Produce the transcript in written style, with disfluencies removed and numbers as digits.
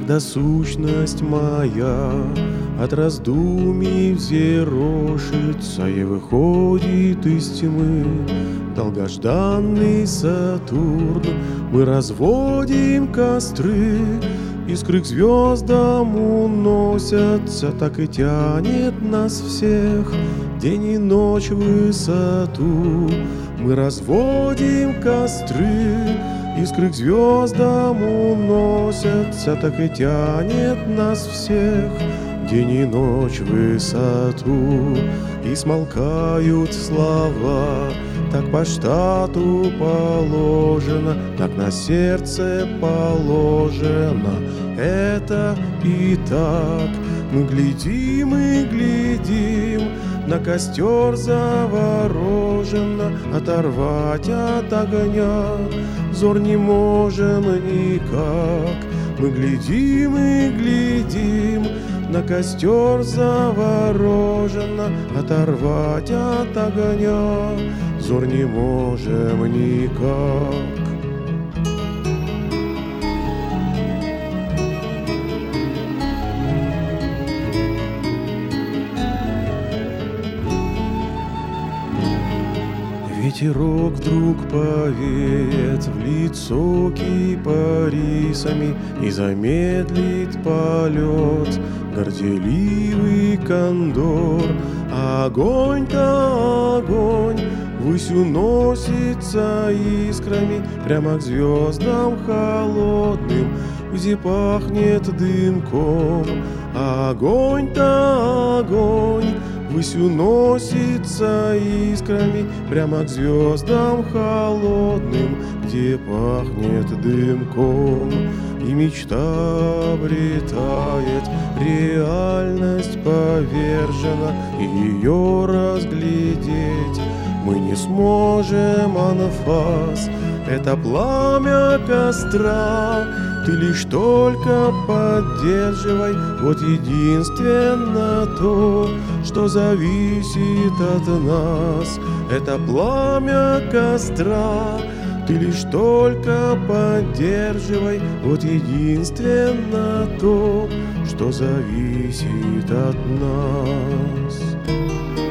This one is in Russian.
да сущность моя от раздумий взъерошится и выходит из тьмы. Долгожданный Сатурн, мы разводим костры, искры к звездам уносятся, так и тянет нас всех день и ночь в высоту. Мы разводим костры, искры к звездам уносятся, так и тянет нас всех день и ночь в высоту. И смолкают слова, так по штату положено, так на сердце положено. Это и так. Мы глядим и глядим, на костер завороженно, оторвать от огня взор не можем никак. Мы глядим и глядим, на костер завороженно, оторвать от огня взор не можем никак. Ветерок вдруг повеет в лицо кипарисами и замедлит полет горделивый кондор. Огонь-то огонь ввысь уносится искрами прямо к звездам холодным, где пахнет дымком. Огонь-то огонь ввысь уносится искрами прямо к звездам холодным, где пахнет дымком. И мечта обретает реальность повержена, и ее разглядеть мы не сможем, анфас. Это пламя костра, ты лишь только поддерживай, вот единственно то, что зависит от нас. Это пламя костра, ты лишь только поддерживай, вот единственно то, что зависит от нас.